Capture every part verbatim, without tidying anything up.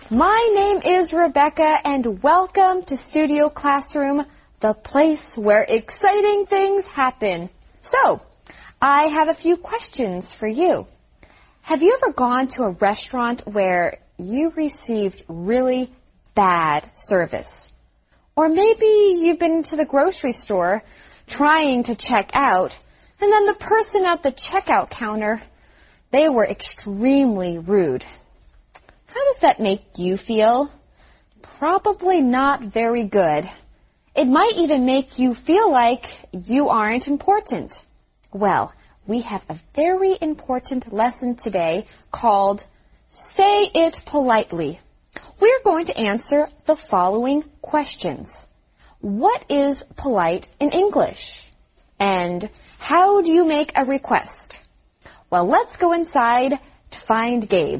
My name is Rebecca, and welcome to Studio Classroom, the place where exciting things happen. So, I have a few questions for you. Have you ever gone to a restaurant where you received really bad service? Or maybe you've been to the grocery store trying to check out, and then the person at the checkout counter, they were extremely rude. How does that make you feel? Probably not very good. It might even make you feel like you aren't important. Well, we have a very important lesson today called Say It Politely. We're going to answer the following questions. What is polite in English? And how do you make a request? Well, let's go inside to find Gabe.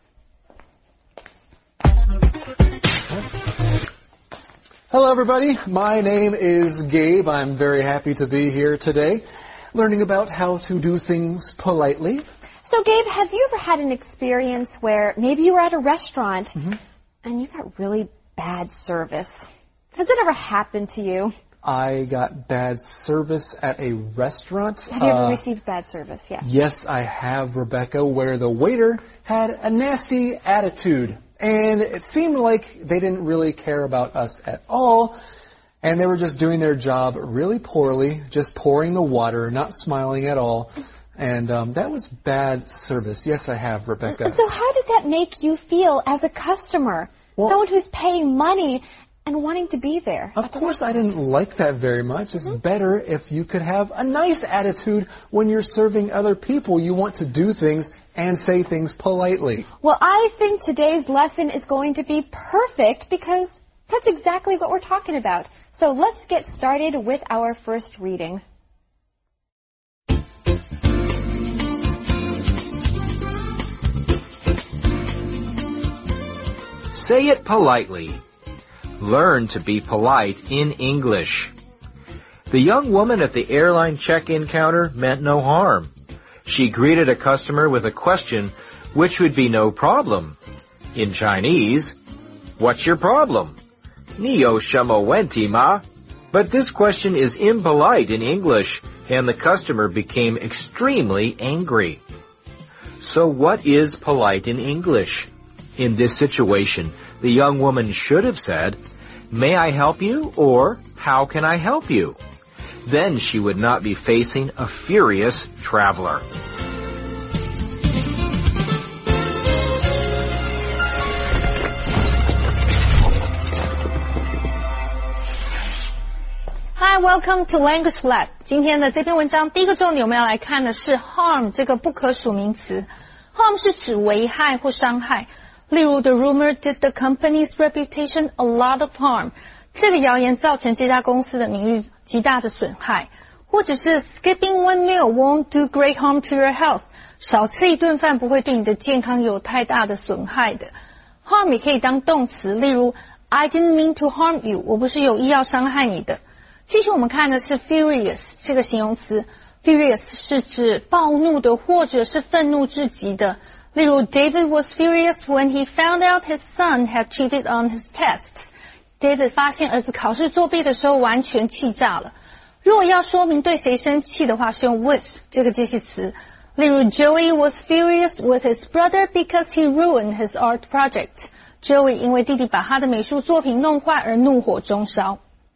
Hello, everybody. My name is Gabe. I'm very happy to be here today, learning about how to do things politely. So, Gabe, have you ever had an experience where maybe you were at a restaurant mm-hmm. and you got really bad service? Has it ever happened to you? I got bad service at a restaurant. Have you ever uh, received bad service? Yes. Yes, I have, Rebecca, where the waiter had a nasty attitude. And it seemed like they didn't really care about us at all. And they were just doing their job really poorly, just pouring the water, not smiling at all. And um, that was bad service. Yes, I have, Rebecca. So how did that make you feel as a customer? Well, someone who's paying money and wanting to be there. Of course, I didn't like that very much. It's mm-hmm. better if you could have a nice attitude when you're serving other people. You want to do things and say things politely. Well, I think today's lesson is going to be perfect because that's exactly what we're talking about. So let's get started with our first reading. Say it politely. Learn to be polite in English. The young woman at the airline check-in counter meant no harm. She greeted a customer with a question which would be no problem. In Chinese, what's your problem? 你有什么问题吗? But this question is impolite in English, and the customer became extremely angry. So what is polite in English? In this situation, the young woman should have said, May I help you? Or, how can I help you? Then she would not be facing a furious traveler. Hi, welcome to Language Lab. 今天的这篇文章第一个重点我们要来看的是 harm 这个不可数名词。harm 是指危害或伤害。例如 the rumor did the company's reputation a lot of harm. 这个谣言造成这家公司的名誉极大的损害。或者是 skipping one meal won't do great harm to your health. 少吃一顿饭不会对你的健康有太大的损害的。harm 也可以当动词，例如 I didn't mean to harm you. 我不是有意要伤害你的。继续我们看的是 furious 这个形容词。furious 是指暴怒的或者是愤怒至极的。例如 David was furious when he found out his son had cheated on his tests. David 发现儿子考试作弊的时候完全气炸了。如果要说明对谁生气的话，是用 with 这个介系词。例如 Joey was furious with his brother because he ruined his art project. Joey 因为弟弟把他的美术作品弄坏而怒火中烧。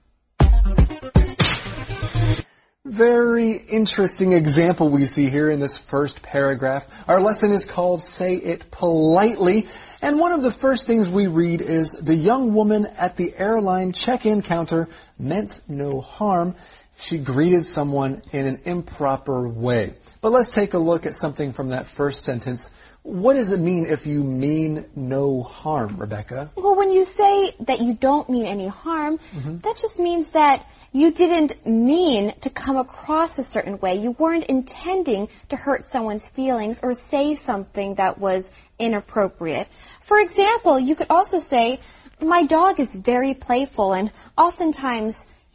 Very interesting example we see here in this first paragraph. Our lesson is called Say It Politely. And one of the first things we read is the young woman at the airline check-in counter meant no harm. She greeted someone in an improper way. But let's take a look at something from that first sentence. What does it mean if you mean no harm, Rebecca? Well, when you say that you don't mean any harm, mm-hmm. that just means that you didn't mean to come across a certain way. You weren't intending to hurt someone's feelings or say something that was inappropriate. For example, you could also say, my dog is very playful and oftentimes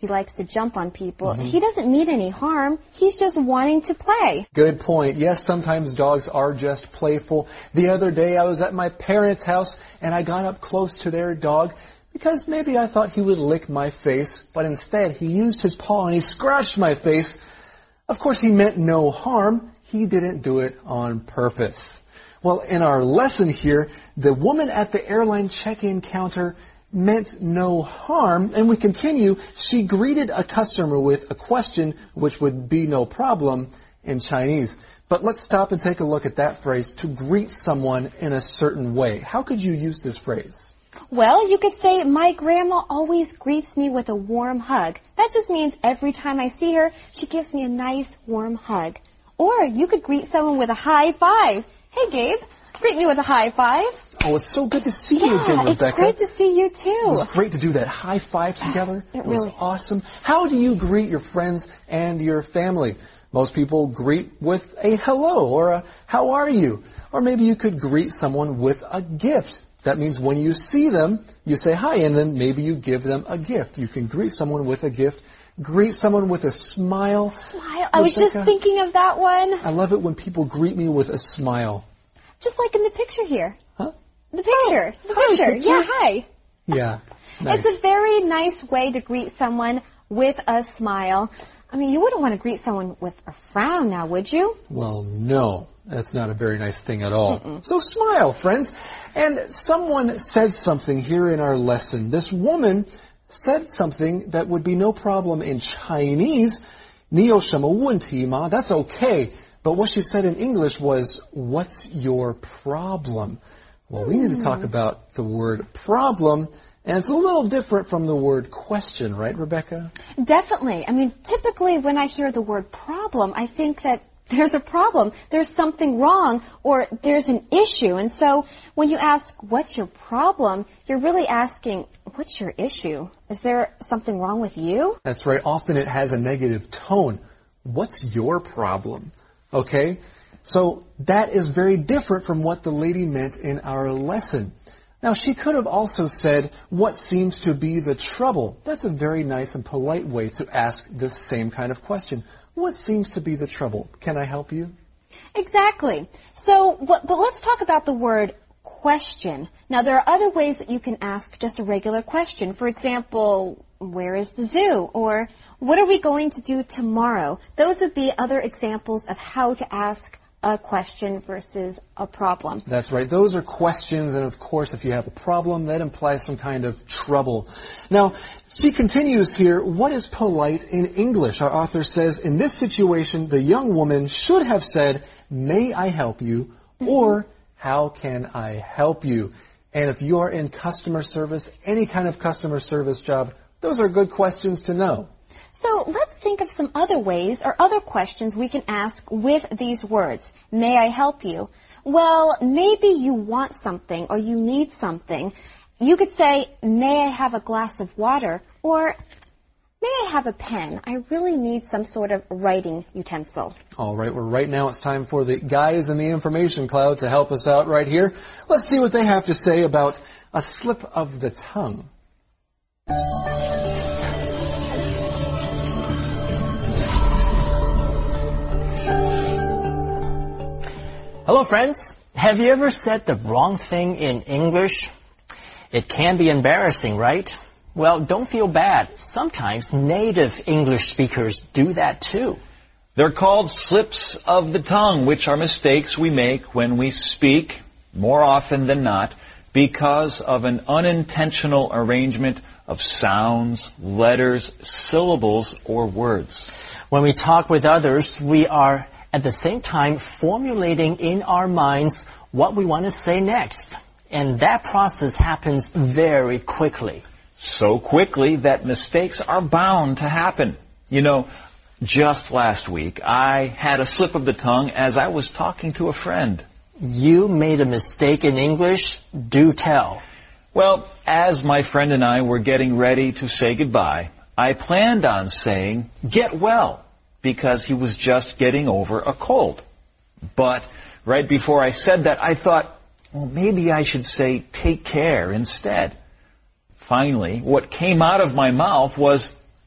He likes to jump on people. Mm-hmm. He doesn't mean any harm. He's just wanting to play. Good point. Yes, sometimes dogs are just playful. The other day I was at my parents' house and I got up close to their dog because maybe I thought he would lick my face, but instead he used his paw and he scratched my face. Of course, he meant no harm. He didn't do it on purpose. Well, in our lesson here, the woman at the airline check-in counter meant no harm, and we continue. She greeted a customer with a question, which would be no problem in Chinese. But let's stop and take a look at that phrase, to greet someone in a certain way. How could you use this phrase? Well, you could say, my grandma always greets me with a warm hug. That just means every time I see her, she gives me a nice warm hug. Or you could greet someone with a high five. Hey, Gabe, greet me with a high five. Oh, it's so good to see yeah, you again, Rebecca. It's great to see you too. It was great to do that high five together. It, it was really awesome. How do you greet your friends and your family? Most people greet with a hello or a how are you? Or maybe you could greet someone with a gift. That means when you see them, you say hi, and then maybe you give them a gift. You can greet someone with a gift. Greet someone with a smile. Smile. I was just thinking of that one. I love it when people greet me with a smile. Just like in the picture here. Huh? The picture. Oh, the hi, picture. picture. Yeah, hi. Yeah. Nice. It's a very nice way to greet someone with a smile. I mean, you wouldn't want to greet someone with a frown now, would you? Well, no. That's not a very nice thing at all. Mm-mm. So smile, friends. And someone said something here in our lesson. This woman said something that would be no problem in Chinese. 你有什么问题吗? That's okay. But what she said in English was, what's your problem? Well, we need to talk about the word problem, and it's a little different from the word question, right, Rebecca? Definitely. I mean, typically when I hear the word problem, I think that there's a problem, there's something wrong, or there's an issue. And so when you ask, what's your problem, you're really asking, what's your issue? Is there something wrong with you? That's right. Often it has a negative tone. What's your problem? Okay? So that is very different from what the lady meant in our lesson. Now, she could have also said, what seems to be the trouble? That's a very nice and polite way to ask this same kind of question. What seems to be the trouble? Can I help you? Exactly. So, but, but let's talk about the word question. Now, there are other ways that you can ask just a regular question. For example, where is the zoo? Or what are we going to do tomorrow? Those would be other examples of how to ask a question versus a problem. That's right. Those are questions, and of course, if you have a problem, that implies some kind of trouble. Now, she continues here, what is polite in English? Our author says, in this situation, the young woman should have said, may I help you? Or, how can I help you? And if you are in customer service, any kind of customer service job, those are good questions to know. So let's think of some other ways or other questions we can ask with these words. May I help you? Well, maybe you want something or you need something. You could say, may I have a glass of water? Or, may I have a pen? I really need some sort of writing utensil. All right, well, right now it's time for the guys in the information cloud to help us out right here. Let's see what they have to say about a slip of the tongue. Hello, friends. Have you ever said the wrong thing in English? It can be embarrassing, right? Well, don't feel bad. Sometimes native English speakers do that too. They're called slips of the tongue, which are mistakes we make when we speak, more often than not, because of an unintentional arrangement of sounds, letters, syllables, or words. When we talk with others, we are at the same time formulating in our minds what we want to say next. And that process happens very quickly. So quickly that mistakes are bound to happen. You know, just last week, I had a slip of the tongue as I was talking to a friend. You made a mistake in English? Do tell. Well, as my friend and I were getting ready to say goodbye, I planned on saying, get well, because he was just getting over a cold. But right before I said that, I thought, well, maybe I should say take care instead. Finally, what came out of my mouth was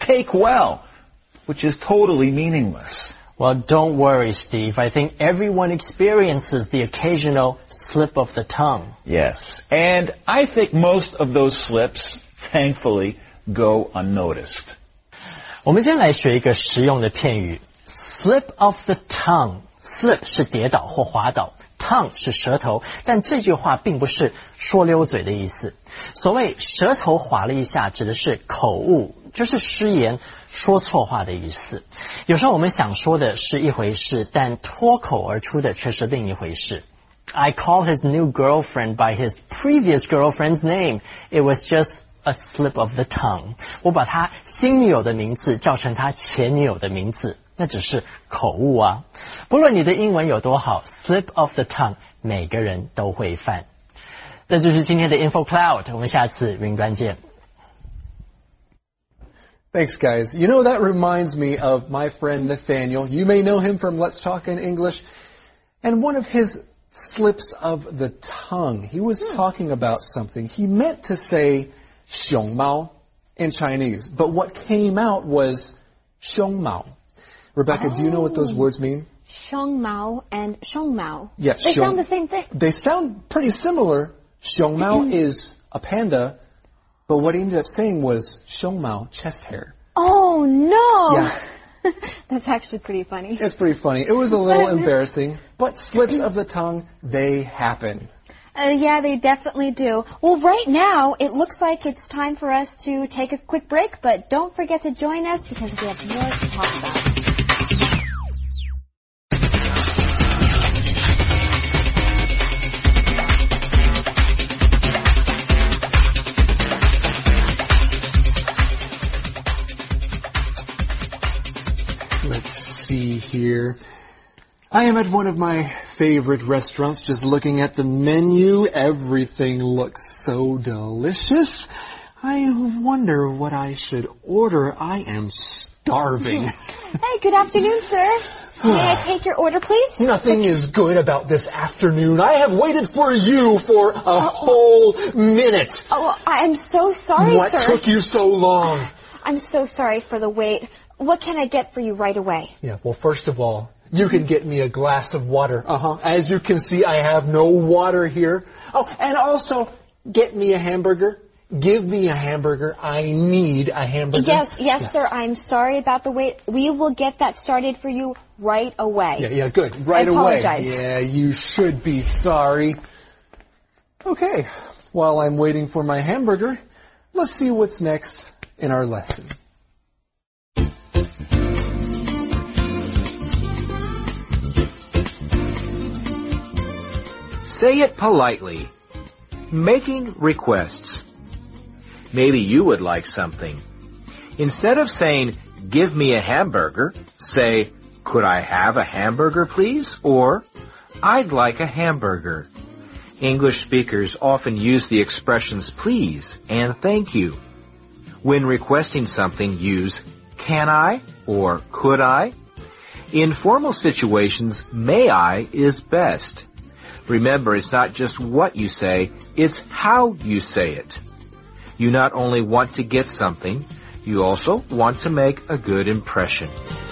take well, which is totally meaningless. Well, don't worry, Steve. I think everyone experiences the occasional slip of the tongue. Yes, and I think most of those slips, thankfully, go unnoticed. 我们今天来学一个实用的片语 slip of the tongue。slip 是跌倒或滑倒， tongue 是舌头，但这句话并不是说溜嘴的意思。所谓舌头滑了一下，指的是口误，就是失言，说错话的意思。有时候我们想说的是一回事，但脱口而出的却是另一回事。I called his new girlfriend by his previous girlfriend's name. It was just a slip of the tongue. 我把他新女友的名字叫成他前女友的名字，那只是口误啊。不论你的英文有多好 slip of the tongue 每个人都会犯。这就是今天的 Info Cloud， 我们下次云端见。 Thanks, guys. You know, that reminds me of my friend Nathaniel. You may know him from Let's Talk in English. And one of his slips of the tongue, he was talking about something. He meant to say 熊猫 in Chinese, but what came out was 熊猫. Rebecca, oh. do you know what those words mean? 熊猫 and 熊猫. Yeah, they xiong, sound the same thing. They sound pretty similar. 熊猫 is a panda. But what he ended up saying was 熊猫 chest hair. Oh, no. Yeah. That's actually pretty funny. It's pretty funny. It was a little embarrassing, but slips of the tongue, they happen. Uh, yeah, they definitely do. Well, right now, it looks like it's time for us to take a quick break, but don't forget to join us because we have more to talk about. Let's see here. I am at one of my favorite restaurants, just looking at the menu. Everything looks so delicious. I wonder what I should order. I am starving. Hey, good afternoon, sir. May I take your order, please? Nothing is good about this afternoon. I have waited for you for a oh, whole minute. Oh, I'm so sorry, what sir. What took you so long? I'm so sorry for the wait. What can I get for you right away? Yeah, well, first of all, you can get me a glass of water. Uh-huh. As you can see, I have no water here. Oh, and also, get me a hamburger. Give me a hamburger. I need a hamburger. Yes, yes, yeah. sir. I'm sorry about the wait. We will get that started for you right away. Yeah, yeah, good. Right I apologize. away. Yeah, you should be sorry. Okay, while I'm waiting for my hamburger, let's see what's next in our lesson. Say it politely. Making requests. Maybe you would like something. Instead of saying, give me a hamburger, say, could I have a hamburger, please? Or, I'd like a hamburger. English speakers often use the expressions please and thank you. When requesting something, use can I or could I. In formal situations, may I is best. Remember, it's not just what you say, it's how you say it. You not only want to get something, you also want to make a good impression.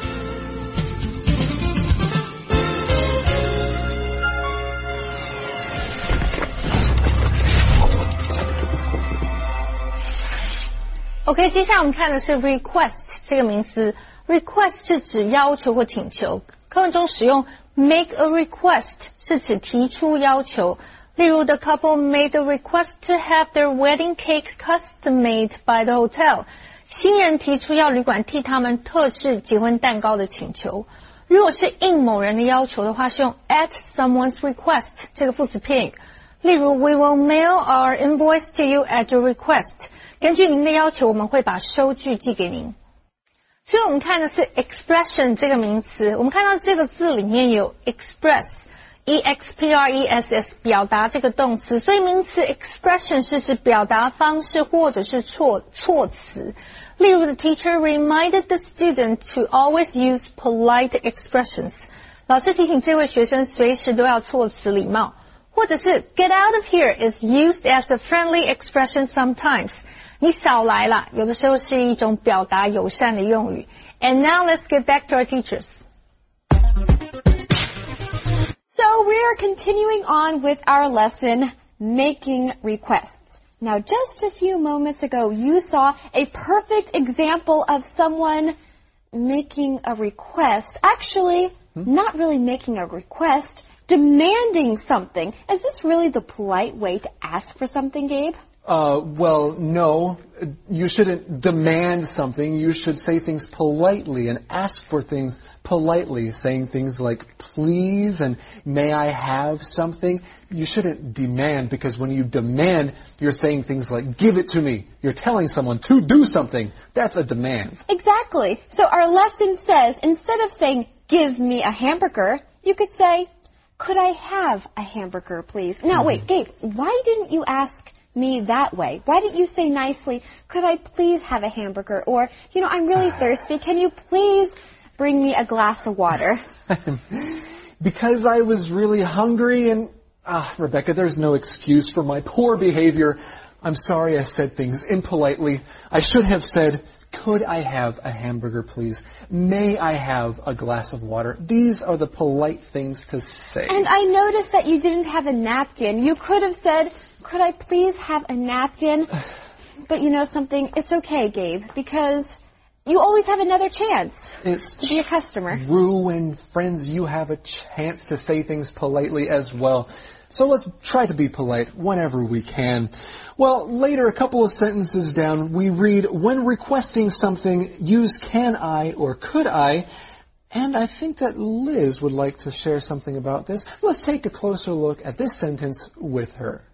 OK， 接下来我们看的是 request 这个名词。request 是指要求或请求，课文中使用 make a request 是指提出要求。例如 the couple made a request to have their wedding cake custom made by the hotel. 新人提出要旅馆替他们特制结婚蛋糕的请求。如果是应某人的要求的话，是用 at someone's request 这个副词片语。例如 we will mail our invoice to you at your request. 根据您的要求，我们会把收据寄给您。所以我们看的是 expression 这个名词，我们看到这个字里面有 express E X P R E S S 表达这个动词，所以名词 expression 是指表达方式或者是措措辞。例如 the teacher reminded the student to always use polite expressions. 老师提醒这位学生随时都要措辞礼貌。或者是 get out of here is used as a friendly expression sometimes. 你少来啦，有的时候是一种表达友善的用语。And now let's get back to our teachers. So we are continuing on with our lesson, making requests. Now, just a few moments ago, you saw a perfect example of someone making a request. Actually, hmm? not really making a request, demanding something. Is this really the polite way to ask for something, Gabe? Uh, well, no. You shouldn't demand something. You should say things politely and ask for things politely, saying things like, please, and may I have something? You shouldn't demand, because when you demand, you're saying things like, give it to me. You're telling someone to do something. That's a demand. Exactly. So our lesson says, instead of saying, give me a hamburger, you could say, could I have a hamburger, please? Now, mm-hmm. wait, Gabe, why didn't you ask me that way? Why didn't you say nicely, could I please have a hamburger? Or, you know, I'm really thirsty. Can you please bring me a glass of water? Because I was really hungry and, ah, Rebecca, there's no excuse for my poor behavior. I'm sorry I said things impolitely. I should have said, could I have a hamburger, please? May I have a glass of water? These are the polite things to say. And I noticed that you didn't have a napkin. You could have said, could I please have a napkin? But you know something? It's okay, Gabe, because you always have another chance it's to be a customer. True, and friends, you have a chance to say things politely as well. So let's try to be polite whenever we can. Well, later, a couple of sentences down, we read, when requesting something, use can I or could I. And I think that Liz would like to share something about this. Let's take a closer look at this sentence with her.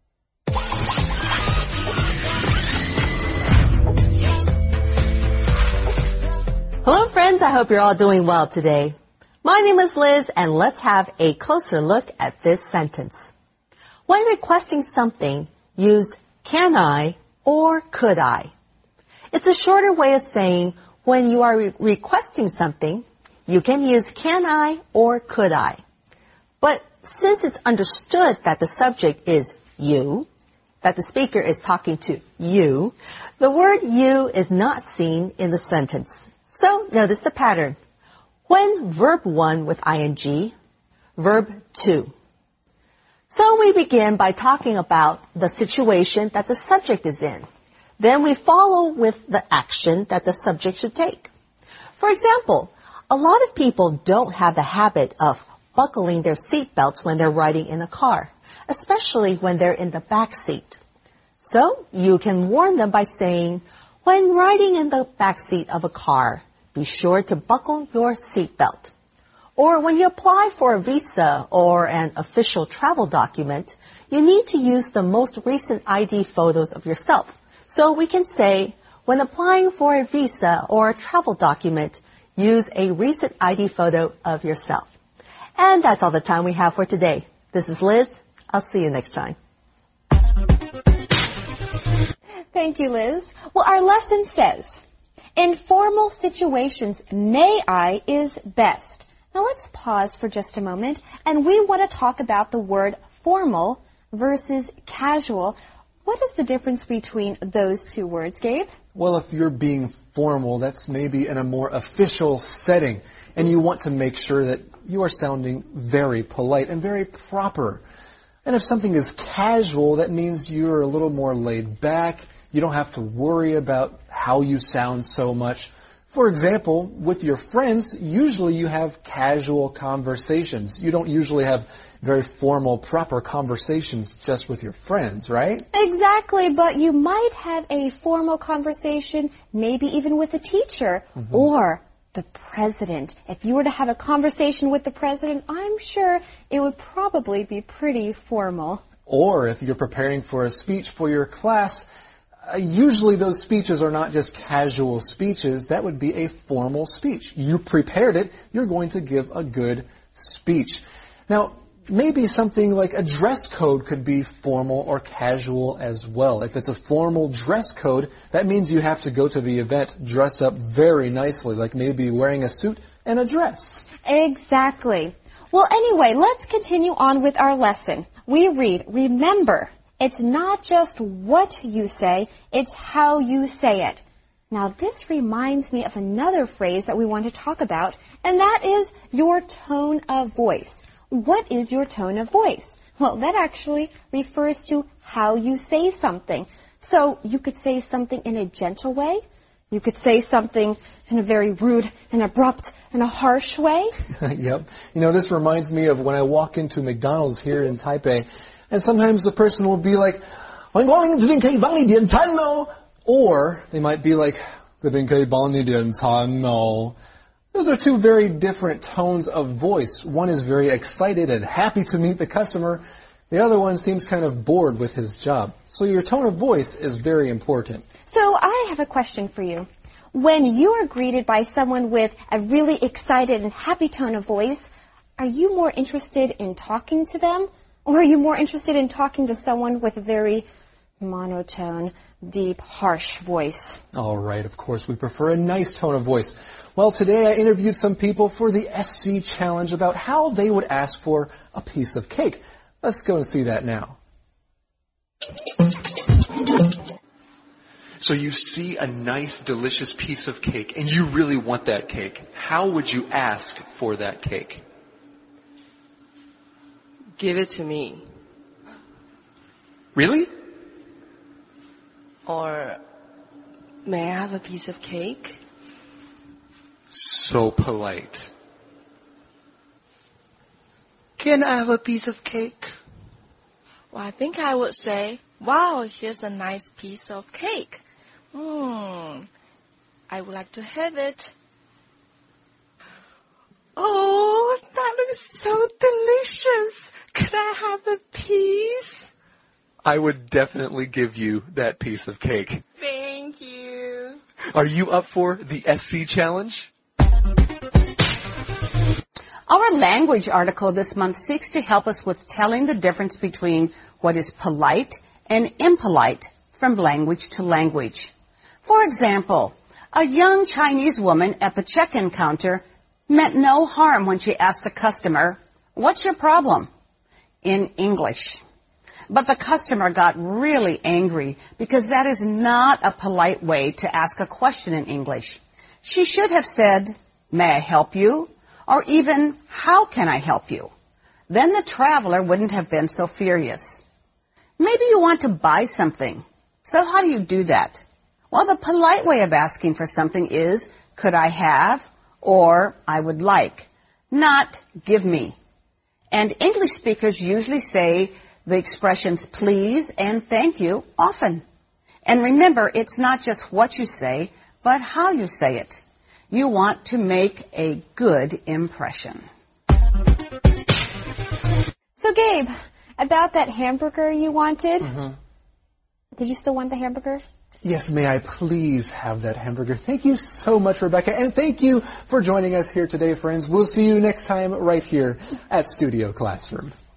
Hello friends, I hope you're all doing well today. My name is Liz, and let's have a closer look at this sentence. When requesting something, use can I or could I. It's a shorter way of saying when you are re- requesting something, you can use can I or could I. But since it's understood that the subject is you, that the speaker is talking to you, the word you is not seen in the sentence. So notice the pattern. When verb one with ing, verb two. So we begin by talking about the situation that the subject is in. Then we follow with the action that the subject should take. For example, a lot of people don't have the habit of buckling their seatbelts when they're riding in a car, especially when they're in the back seat. So you can warn them by saying, when riding in the back seat of a car, be sure to buckle your seatbelt. Or when you apply for a visa or an official travel document, you need to use the most recent I D photos of yourself. So we can say, when applying for a visa or a travel document, use a recent I D photo of yourself. And that's all the time we have for today. This is Liz. I'll see you next time. Thank you, Liz. Well, our lesson says, in formal situations, may I is best. Now let's pause for just a moment, and we want to talk about the word formal versus casual. What is the difference between those two words, Gabe? Well, if you're being formal, that's maybe in a more official setting, and you want to make sure that you are sounding very polite and very proper. And if something is casual, that means you're a little more laid back. You don't have to worry about how you sound so much. For example, with your friends, usually you have casual conversations. You don't usually have very formal, proper conversations just with your friends, right? Exactly, but you might have a formal conversation, maybe even with a teacher, mm-hmm. or the president. If you were to have a conversation with the president, I'm sure it would probably be pretty formal. Or if you're preparing for a speech for your class, Uh, usually those speeches are not just casual speeches. That would be a formal speech. You prepared it. You're going to give a good speech. Now, maybe something like a dress code could be formal or casual as well. If it's a formal dress code, that means you have to go to the event dressed up very nicely, like maybe wearing a suit and a dress. Exactly. Well, anyway, let's continue on with our lesson. We read, remember, It's not just what you say, it's how you say it. Now, this reminds me of another phrase that we want to talk about, and that is your tone of voice. What is your tone of voice? Well, that actually refers to how you say something. So you could say something in a gentle way. You could say something in a very rude and abrupt and a harsh way. Yep. You know, this reminds me of when I walk into McDonald's here in Taipei, and sometimes the person will be like, or they might be like, those are two very different tones of voice. One is very excited and happy to meet the customer. The other one seems kind of bored with his job. So your tone of voice is very important. So I have a question for you. When you are greeted by someone with a really excited and happy tone of voice, are you more interested in talking to them? Or are you more interested in talking to someone with a very monotone, deep, harsh voice? All right, of course, we prefer a nice tone of voice. Well, today I interviewed some people for the S C Challenge about how they would ask for a piece of cake. Let's go and see that now. So you see a nice, delicious piece of cake, and you really want that cake. How would you ask for that cake? Give it to me. Really? Or, may I have a piece of cake? So polite. Can I have a piece of cake? Well, I think I would say, wow, here's a nice piece of cake. Hmm, I would like to have it. Oh, that looks so delicious. Could I have a piece? I would definitely give you that piece of cake. Thank you. Are you up for the S C Challenge? Our language article this month seeks to help us with telling the difference between what is polite and impolite from language to language. For example, a young Chinese woman at the check-in counter meant no harm when she asked the customer, "What's your problem?" in English. But the customer got really angry because that is not a polite way to ask a question in English. She should have said, "May I help you?" or even, "How can I help you?" Then the traveler wouldn't have been so furious. Maybe you want to buy something. So how do you do that? Well, the polite way of asking for something is, "Could I have?" or "I would like," not "give me." And English speakers usually say the expressions please and thank you often. And remember, it's not just what you say, but how you say it. You want to make a good impression. So, Gabe, about that hamburger you wanted, Mm-hmm. did you still want the hamburger? Yes, may I please have that hamburger? Thank you so much, Rebecca, and thank you for joining us here today, friends. We'll see you next time right here at Studio Classroom.